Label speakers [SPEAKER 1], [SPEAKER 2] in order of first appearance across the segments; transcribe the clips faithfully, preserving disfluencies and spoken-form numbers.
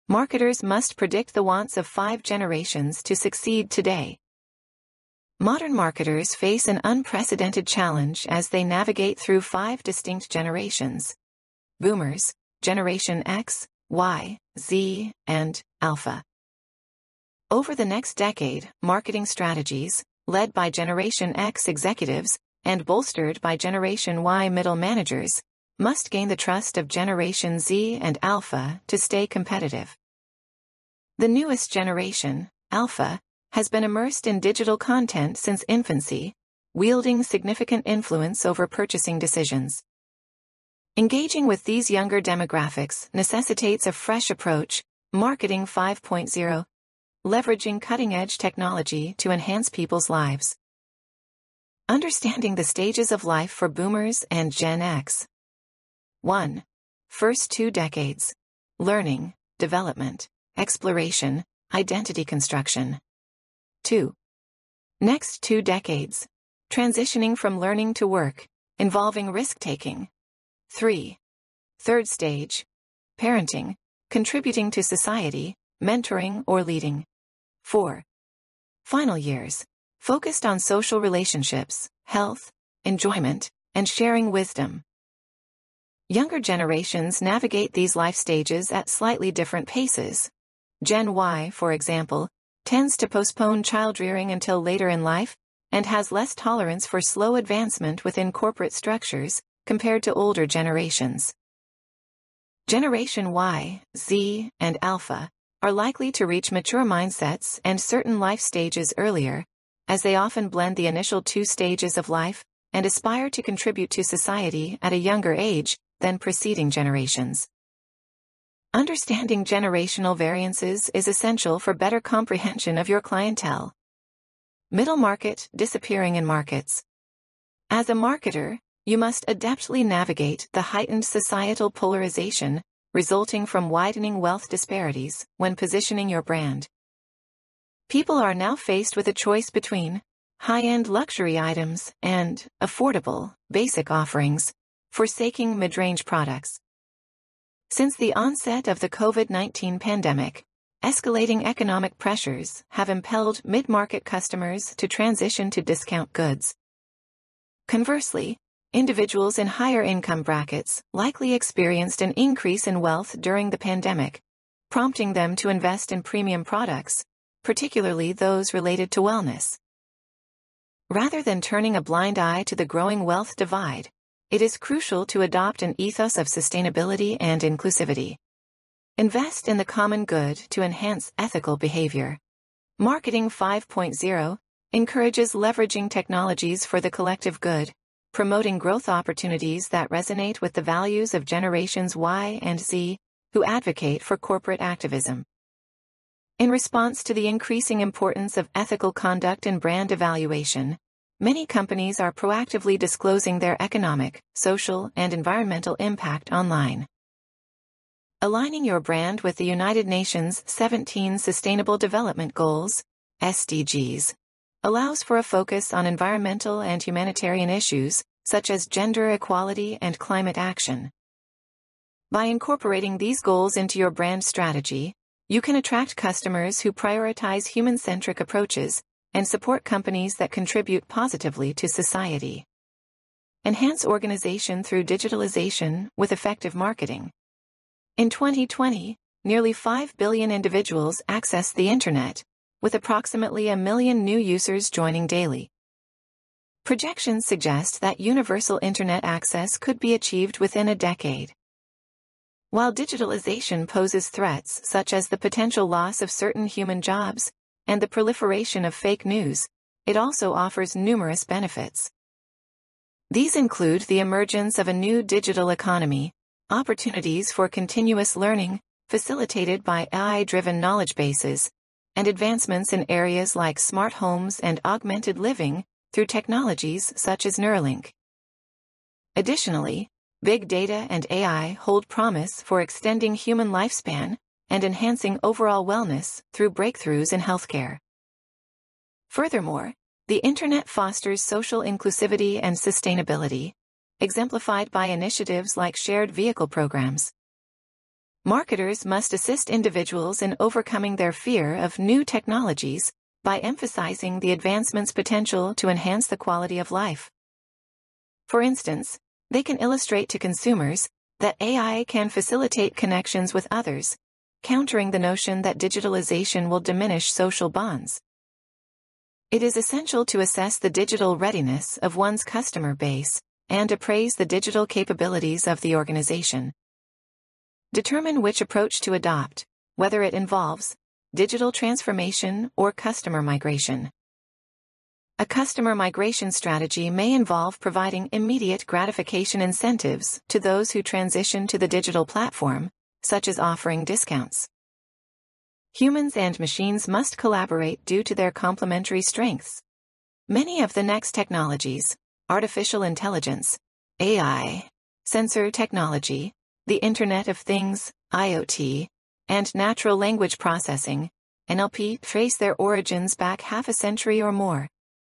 [SPEAKER 1] Marketers must predict the wants of five generations to succeed today. Modern marketers face an unprecedented challenge as they navigate through five distinct generations: Boomers, Generation X, Y, Z, and Alpha. Over the next decade, marketing strategies, led by Generation X executives and bolstered by Generation Y middle managers, must gain the trust of Generation Z and Alpha to stay competitive. The newest generation, Alpha, has been immersed in digital content since infancy, wielding significant influence over purchasing decisions. Engaging with these younger demographics necessitates a fresh approach, Marketing five point oh, leveraging cutting-edge technology to enhance people's lives. Understanding the stages of life for Boomers and Gen X. one. First two decades. Learning, development, exploration, identity construction. two. Next two decades. Transitioning from learning to work, involving risk-taking. three. Third stage. Parenting, contributing to society, mentoring or leading. four. Final years. Focused on social relationships, health, enjoyment, and sharing wisdom. Younger generations navigate these life stages at slightly different paces. Gen Y, for example, tends to postpone child-rearing until later in life, and has less tolerance for slow advancement within corporate structures, compared to older generations. Generation Y, Z, and Alpha are likely to reach mature mindsets and certain life stages earlier, as they often blend the initial two stages of life and aspire to contribute to society at a younger age than preceding generations. Understanding generational variances is essential for better comprehension of your clientele. Middle market disappearing in markets. As a marketer, you must adeptly navigate the heightened societal polarization resulting from widening wealth disparities when positioning your brand. People are now faced with a choice between high-end luxury items and affordable, basic offerings, forsaking mid-range products. Since the onset of the COVID nineteen pandemic, escalating economic pressures have impelled mid-market customers to transition to discount goods. Conversely, individuals in higher income brackets likely experienced an increase in wealth during the pandemic, prompting them to invest in premium products, particularly those related to wellness. Rather than turning a blind eye to the growing wealth divide, it is crucial to adopt an ethos of sustainability and inclusivity. Invest in the common good to enhance ethical behavior. Marketing five point oh encourages leveraging technologies for the collective good, promoting growth opportunities that resonate with the values of generations Y and Z, who advocate for corporate activism. In response to the increasing importance of ethical conduct in brand evaluation, many companies are proactively disclosing their economic, social, and environmental impact online. Aligning your brand with the United Nations seventeen Sustainable Development Goals, S D Gs, allows for a focus on environmental and humanitarian issues, such as gender equality and climate action. By incorporating these goals into your brand strategy, you can attract customers who prioritize human-centric approaches and support companies that contribute positively to society. Enhance organization through digitalization with effective marketing. In twenty twenty, nearly five billion individuals accessed the Internet, with approximately a million new users joining daily. Projections suggest that universal Internet access could be achieved within a decade. While digitalization poses threats such as the potential loss of certain human jobs and the proliferation of fake news, it also offers numerous benefits. These include the emergence of a new digital economy, opportunities for continuous learning, facilitated by A I-driven knowledge bases, and advancements in areas like smart homes and augmented living through technologies such as Neuralink. Additionally, big data and A I hold promise for extending human lifespan and enhancing overall wellness through breakthroughs in healthcare. Furthermore, the Internet fosters social inclusivity and sustainability, exemplified by initiatives like shared vehicle programs. Marketers must assist individuals in overcoming their fear of new technologies by emphasizing the advancement's potential to enhance the quality of life. For instance, they can illustrate to consumers that A I can facilitate connections with others, countering the notion that digitalization will diminish social bonds. It is essential to assess the digital readiness of one's customer base and appraise the digital capabilities of the organization. Determine which approach to adopt, whether it involves digital transformation or customer migration. A customer migration strategy may involve providing immediate gratification incentives to those who transition to the digital platform, such as offering discounts. Humans and machines must collaborate due to their complementary strengths. Many of the next technologies, artificial intelligence, A I, sensor technology, the Internet of Things, I O T, and natural language processing, N L P, trace their origins back half a century or more.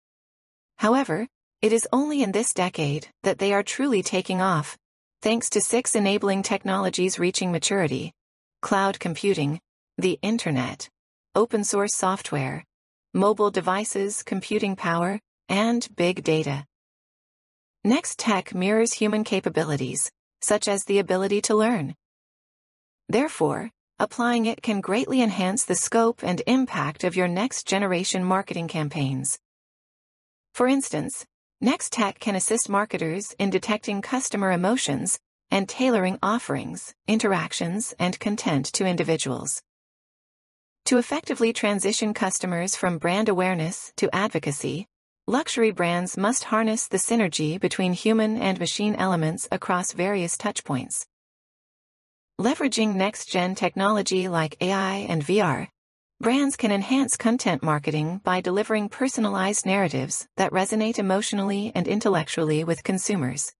[SPEAKER 1] However, it is only in this decade that they are truly taking off, thanks to six enabling technologies reaching maturity: cloud computing, the Internet, open-source software, mobile devices, computing power, and big data. Next tech mirrors human capabilities, such as the ability to learn. Therefore, applying it can greatly enhance the scope and impact of your next-generation marketing campaigns. For instance, Next Tech can assist marketers in detecting customer emotions and tailoring offerings, interactions, and content to individuals. To effectively transition customers from brand awareness to advocacy, luxury brands must harness the synergy between human and machine elements across various touchpoints. Leveraging next-gen technology like A I and V R, brands can enhance content marketing by delivering personalized narratives that resonate emotionally and intellectually with consumers.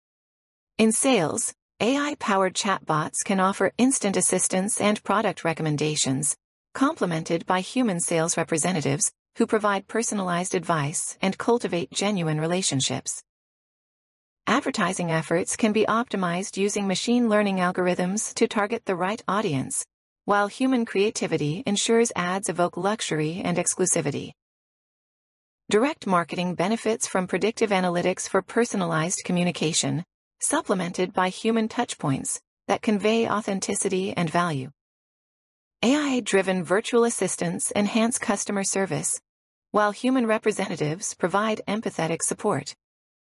[SPEAKER 1] In sales, A I-powered chatbots can offer instant assistance and product recommendations, complemented by human sales representatives who provide personalized advice and cultivate genuine relationships. Advertising efforts can be optimized using machine learning algorithms to target the right audience, while human creativity ensures ads evoke luxury and exclusivity. Direct marketing benefits from predictive analytics for personalized communication, supplemented by human touchpoints that convey authenticity and value. A I-driven virtual assistants enhance customer service, while human representatives provide empathetic support.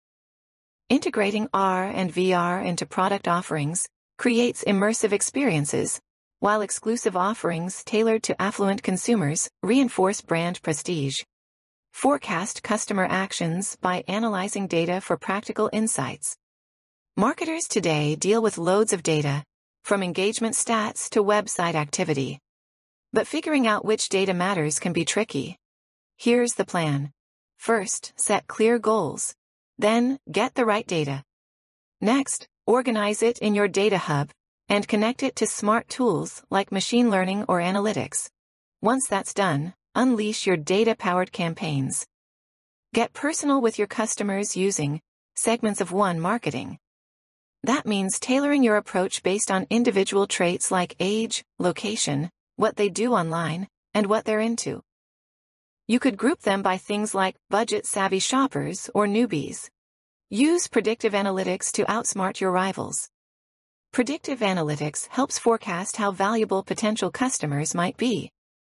[SPEAKER 1] Integrating R and V R into product offerings creates immersive experiences, while exclusive offerings tailored to affluent consumers reinforce brand prestige. Forecast customer actions by analyzing data for practical insights. Marketers today deal with loads of data, from engagement stats to website activity. But figuring out which data matters can be tricky. Here's the plan. First, set clear goals. Then, get the right data. Next, organize it in your data hub and connect it to smart tools like machine learning or analytics. Once that's done, unleash your data-powered campaigns. Get personal with your customers using segments of one marketing. That means tailoring your approach based on individual traits like age, location, what they do online, and what they're into. You could group them by things like budget-savvy shoppers or newbies. Use predictive analytics to outsmart your rivals. Predictive analytics helps forecast how valuable potential customers might be.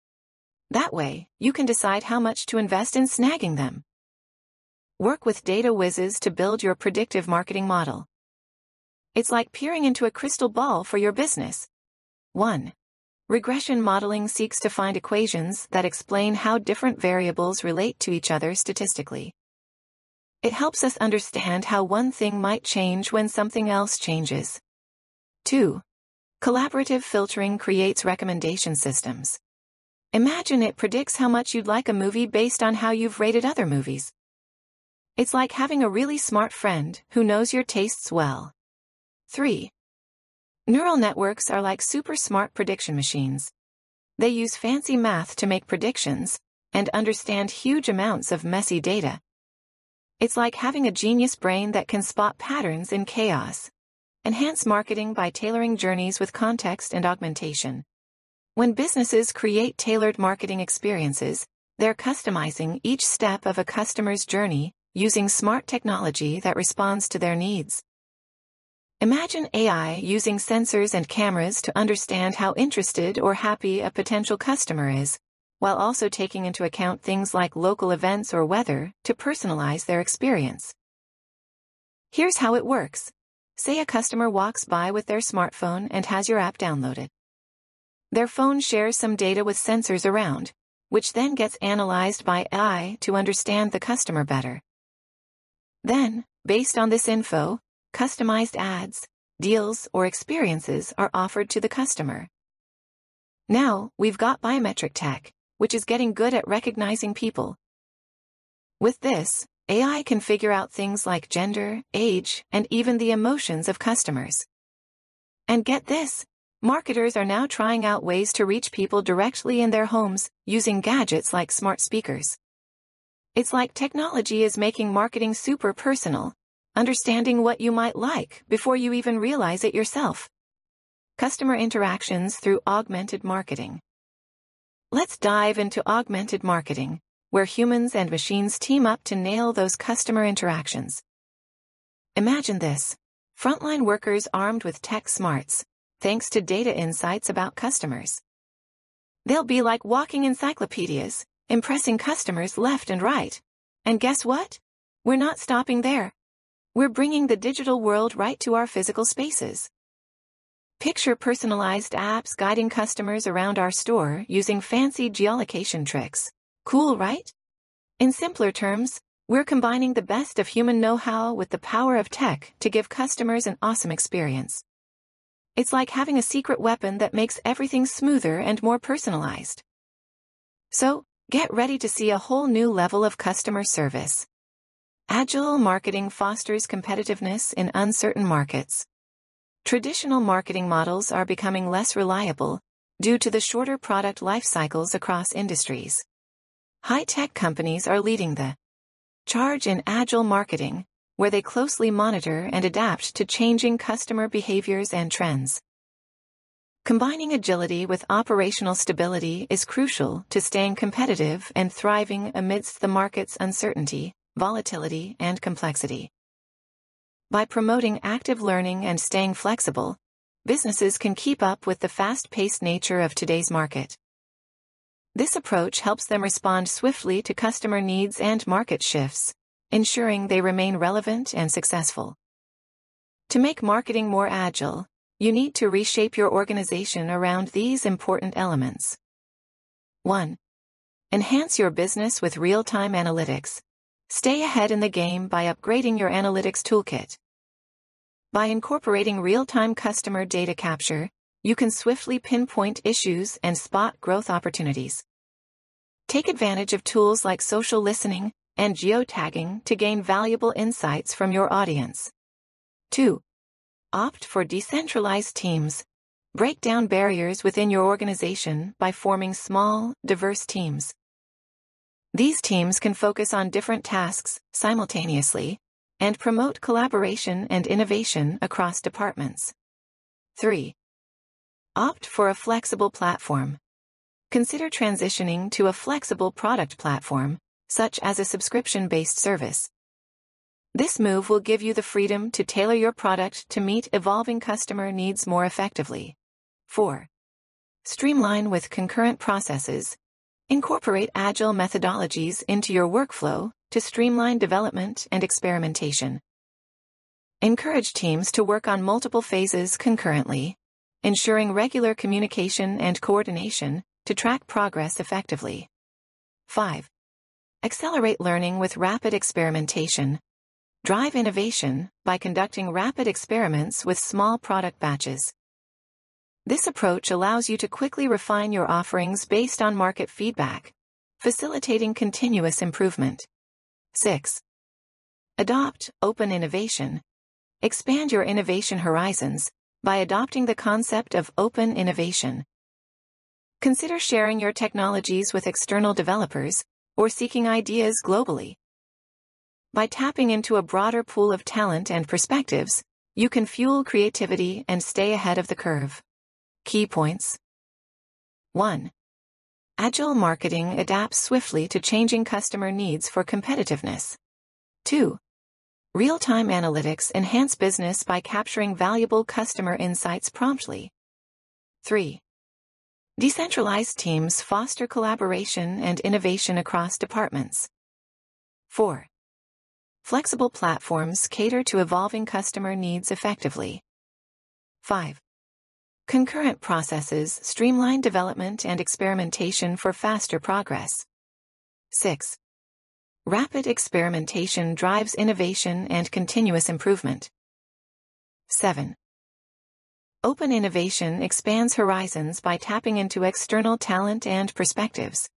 [SPEAKER 1] That way, you can decide how much to invest in snagging them. Work with data whizzes to build your predictive marketing model. It's like peering into a crystal ball for your business. one. Regression modeling seeks to find equations that explain how different variables relate to each other statistically. It helps us understand how one thing might change when something else changes. two. Collaborative filtering creates recommendation systems. Imagine it predicts how much you'd like a movie based on how you've rated other movies. It's like having a really smart friend who knows your tastes well. three. Neural networks are like super smart prediction machines. They use fancy math to make predictions and understand huge amounts of messy data. It's like having a genius brain that can spot patterns in chaos. Enhance marketing by tailoring journeys with context and augmentation. When businesses create tailored marketing experiences, they're customizing each step of a customer's journey using smart technology that responds to their needs. Imagine A I using sensors and cameras to understand how interested or happy a potential customer is, while also taking into account things like local events or weather to personalize their experience. Here's how it works. Say a customer walks by with their smartphone and has your app downloaded. Their phone shares some data with sensors around, which then gets analyzed by A I to understand the customer better. Then, based on this info, customized ads, deals, or experiences are offered to the customer. Now, we've got biometric tech, which is getting good at recognizing people. With this, A I can figure out things like gender, age, and even the emotions of customers. And get this, marketers are now trying out ways to reach people directly in their homes using gadgets like smart speakers. It's like technology is making marketing super personal, understanding what you might like before you even realize it yourself. Customer interactions through augmented marketing. Let's dive into augmented marketing, where humans and machines team up to nail those customer interactions. Imagine this: frontline workers armed with tech smarts, thanks to data insights about customers. They'll be like walking encyclopedias, impressing customers left and right. And guess what? We're not stopping there. We're bringing the digital world right to our physical spaces. Picture personalized apps guiding customers around our store using fancy geolocation tricks. Cool, right? In simpler terms, we're combining the best of human know-how with the power of tech to give customers an awesome experience. It's like having a secret weapon that makes everything smoother and more personalized. So, get ready to see a whole new level of customer service. Agile marketing fosters competitiveness in uncertain markets. Traditional marketing models are becoming less reliable due to the shorter product life cycles across industries. High-tech companies are leading the charge in agile marketing, where they closely monitor and adapt to changing customer behaviors and trends. Combining agility with operational stability is crucial to staying competitive and thriving amidst the market's uncertainty, volatility, and complexity. By promoting active learning and staying flexible, businesses can keep up with the fast-paced nature of today's market. This approach helps them respond swiftly to customer needs and market shifts, ensuring they remain relevant and successful. To make marketing more agile, you need to reshape your organization around these important elements. one. Enhance your business with real-time analytics. Stay ahead in the game by upgrading your analytics toolkit. By incorporating real-time customer data capture, you can swiftly pinpoint issues and spot growth opportunities. Take advantage of tools like social listening and geotagging to gain valuable insights from your audience. two. Opt for decentralized teams. Break down barriers within your organization by forming small, diverse teams. These teams can focus on different tasks simultaneously and promote collaboration and innovation across departments. three. Opt for a flexible platform. Consider transitioning to a flexible product platform, such as a subscription-based service. This move will give you the freedom to tailor your product to meet evolving customer needs more effectively. four. Streamline with concurrent processes. Incorporate agile methodologies into your workflow to streamline development and experimentation. Encourage teams to work on multiple phases concurrently, ensuring regular communication and coordination to track progress effectively. five. Accelerate learning with rapid experimentation. Drive innovation by conducting rapid experiments with small product batches. This approach allows you to quickly refine your offerings based on market feedback, facilitating continuous improvement. six. Adopt open innovation. Expand your innovation horizons by adopting the concept of open innovation. Consider sharing your technologies with external developers or seeking ideas globally. By tapping into a broader pool of talent and perspectives, You can fuel creativity and stay ahead of the curve. Key points. one. Agile marketing adapts swiftly to changing customer needs for competitiveness. two. Real-time analytics enhance business by capturing valuable customer insights promptly. three. Decentralized teams foster collaboration and innovation across departments. four. Flexible platforms cater to evolving customer needs effectively. five. Concurrent processes streamline development and experimentation for faster progress. six. Rapid experimentation drives innovation and continuous improvement. seven. Open innovation expands horizons by tapping into external talent and perspectives.